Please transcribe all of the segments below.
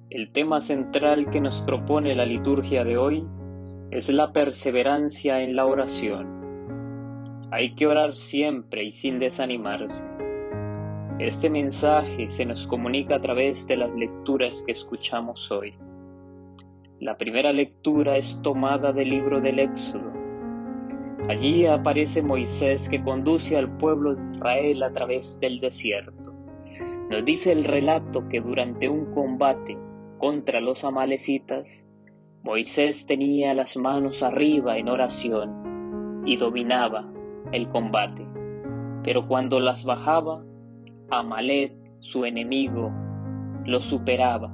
El tema central que nos propone la liturgia de hoy es la perseverancia en la oración. Hay que orar siempre y sin desanimarse. Este mensaje se nos comunica a través de las lecturas que escuchamos hoy. La primera lectura es tomada del libro del Éxodo. Allí aparece Moisés que conduce al pueblo de Israel a través del desierto. Nos dice el relato que durante un combate contra los amalecitas, Moisés tenía las manos arriba en oración y dominaba el combate. Pero cuando las bajaba, Amalec, su enemigo, lo superaba.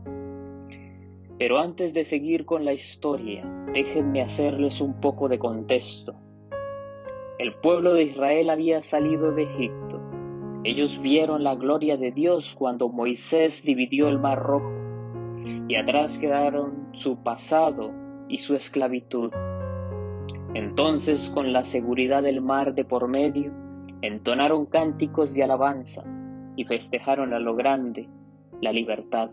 Pero antes de seguir con la historia, déjenme hacerles un poco de contexto. El pueblo de Israel había salido de Egipto. Ellos vieron la gloria de Dios cuando Moisés dividió el Mar Rojo, y atrás quedaron su pasado y su esclavitud. Entonces, con la seguridad del mar de por medio, entonaron cánticos de alabanza y festejaron a lo grande la libertad.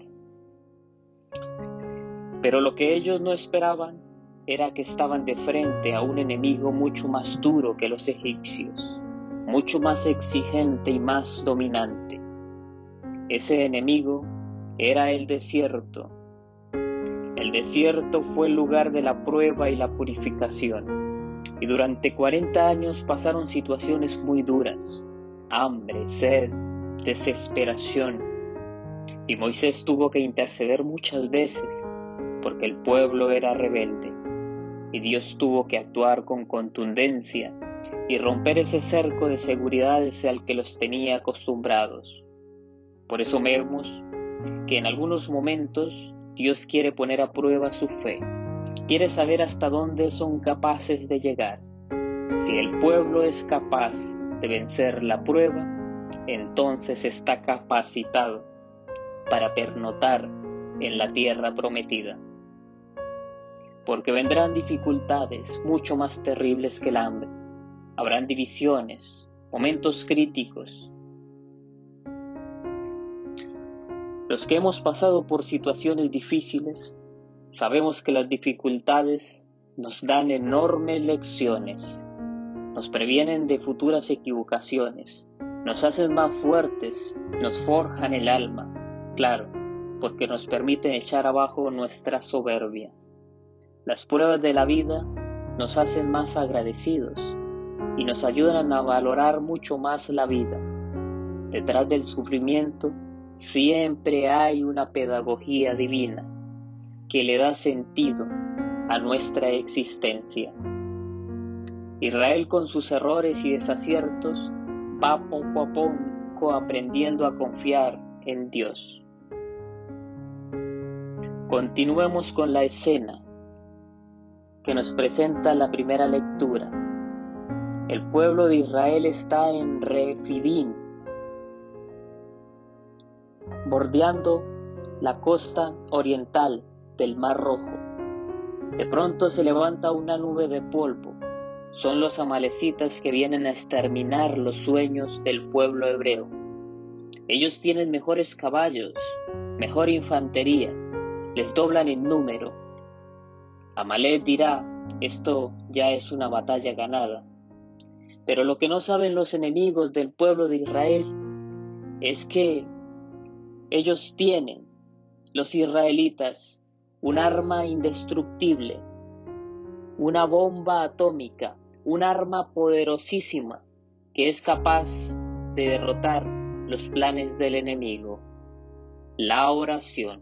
Pero lo que ellos no esperaban era que estaban de frente a un enemigo mucho más duro que los egipcios, mucho más exigente y más dominante. Ese enemigo era el desierto. El desierto fue el lugar de la prueba y la purificación, y durante 40 años pasaron situaciones muy duras: hambre, sed, desesperación, y Moisés tuvo que interceder muchas veces porque el pueblo era rebelde, y Dios tuvo que actuar con contundencia y romper ese cerco de seguridades al que los tenía acostumbrados. Por eso vemos que en algunos momentos Dios quiere poner a prueba su fe, quiere saber hasta dónde son capaces de llegar. Si el pueblo es capaz de vencer la prueba, entonces está capacitado para pernoctar en la tierra prometida. Porque vendrán dificultades mucho más terribles que el hambre. Habrán divisiones, momentos críticos. Los que hemos pasado por situaciones difíciles, sabemos que las dificultades nos dan enormes lecciones, nos previenen de futuras equivocaciones, nos hacen más fuertes, nos forjan el alma, claro, porque nos permiten echar abajo nuestra soberbia. Las pruebas de la vida nos hacen más agradecidos y nos ayudan a valorar mucho más la vida. Detrás del sufrimiento siempre hay una pedagogía divina que le da sentido a nuestra existencia. Israel, con sus errores y desaciertos, va poco a poco aprendiendo a confiar en Dios. Continuemos con la escena que nos presenta la primera lectura. El pueblo de Israel está en Refidim, bordeando la costa oriental del Mar Rojo. De pronto se levanta una nube de polvo. Son los amalecitas que vienen a exterminar los sueños del pueblo hebreo. Ellos tienen mejores caballos, mejor infantería, les doblan en número. Amalec dirá: esto ya es una batalla ganada. Pero lo que no saben los enemigos del pueblo de Israel es que ellos tienen, los israelitas, un arma indestructible, una bomba atómica, un arma poderosísima que es capaz de derrotar los planes del enemigo: la oración.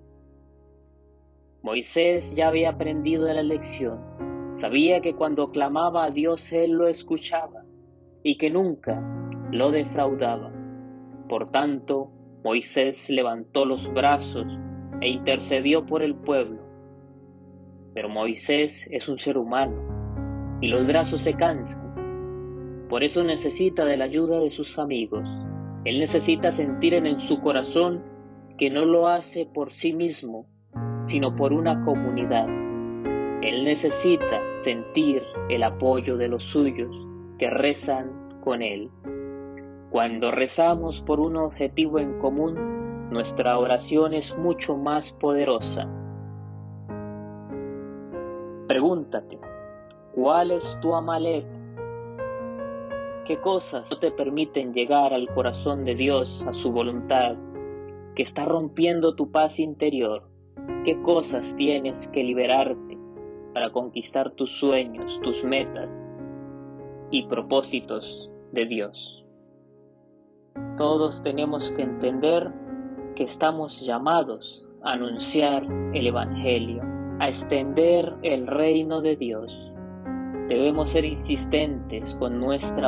Moisés ya había aprendido la lección. Sabía que cuando clamaba a Dios Él lo escuchaba y que nunca lo defraudaba. Por tanto, Moisés levantó los brazos e intercedió por el pueblo. Pero Moisés es un ser humano y los brazos se cansan. Por eso necesita de la ayuda de sus amigos. Él necesita sentir en su corazón que no lo hace por sí mismo, sino por una comunidad. Él necesita sentir el apoyo de los suyos que rezan con él. Cuando rezamos por un objetivo en común, nuestra oración es mucho más poderosa. Pregúntate, ¿cuál es tu Amalek? ¿Qué cosas no te permiten llegar al corazón de Dios, a su voluntad, que está rompiendo tu paz interior? ¿Qué cosas tienes que liberarte para conquistar tus sueños, tus metas y propósitos de Dios? Todos tenemos que entender que estamos llamados a anunciar el Evangelio, a extender el reino de Dios. Debemos ser insistentes con nuestra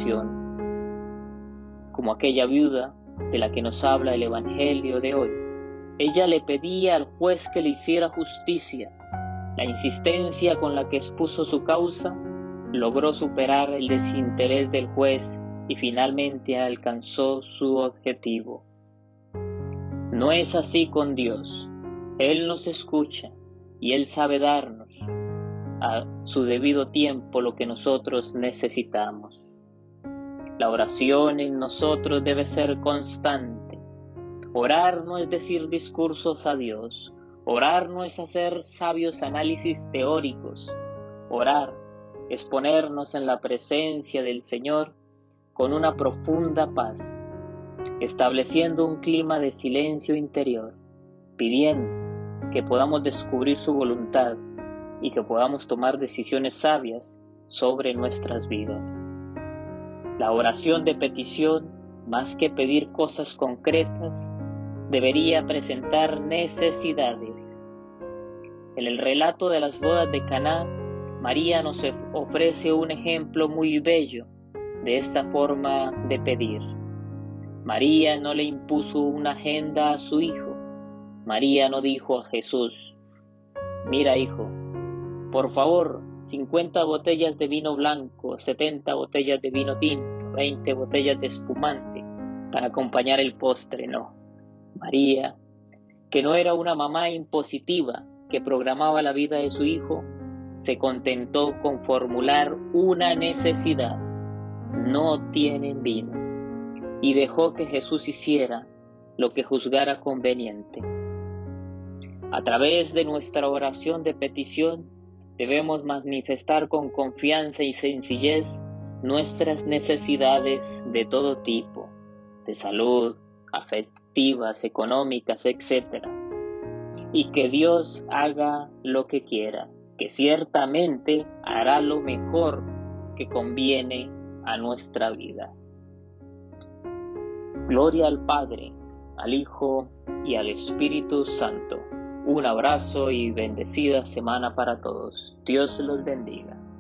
oración, como aquella viuda de la que nos habla el Evangelio de hoy. Ella le pedía al juez que le hiciera justicia. La insistencia con la que expuso su causa logró superar el desinterés del juez y finalmente alcanzó su objetivo. No es así con Dios. Él nos escucha y Él sabe darnos a su debido tiempo lo que nosotros necesitamos. La oración en nosotros debe ser constante. Orar no es decir discursos a Dios. Orar no es hacer sabios análisis teóricos. Orar es ponernos en la presencia del Señor con una profunda paz, estableciendo un clima de silencio interior, pidiendo que podamos descubrir su voluntad y que podamos tomar decisiones sabias sobre nuestras vidas. La oración de petición, más que pedir cosas concretas, debería presentar necesidades. En el relato de las bodas de Caná, María nos ofrece un ejemplo muy bello de esta forma de pedir. María no le impuso una agenda a su hijo. María no dijo a Jesús: mira, hijo, por favor, 50 botellas de vino blanco, 70 botellas de vino tinto, 20 botellas de espumante para acompañar el postre. No. María, que no era una mamá impositiva que programaba la vida de su hijo, se contentó con formular una necesidad: no tienen vino, y dejó que Jesús hiciera lo que juzgara conveniente. A través de nuestra oración de petición, debemos manifestar con confianza y sencillez nuestras necesidades de todo tipo, de salud, afectivas, económicas, etc. Y que Dios haga lo que quiera, que ciertamente hará lo mejor que conviene a nuestra vida. Gloria al Padre, al Hijo y al Espíritu Santo. Un abrazo y bendecida semana para todos. Dios los bendiga.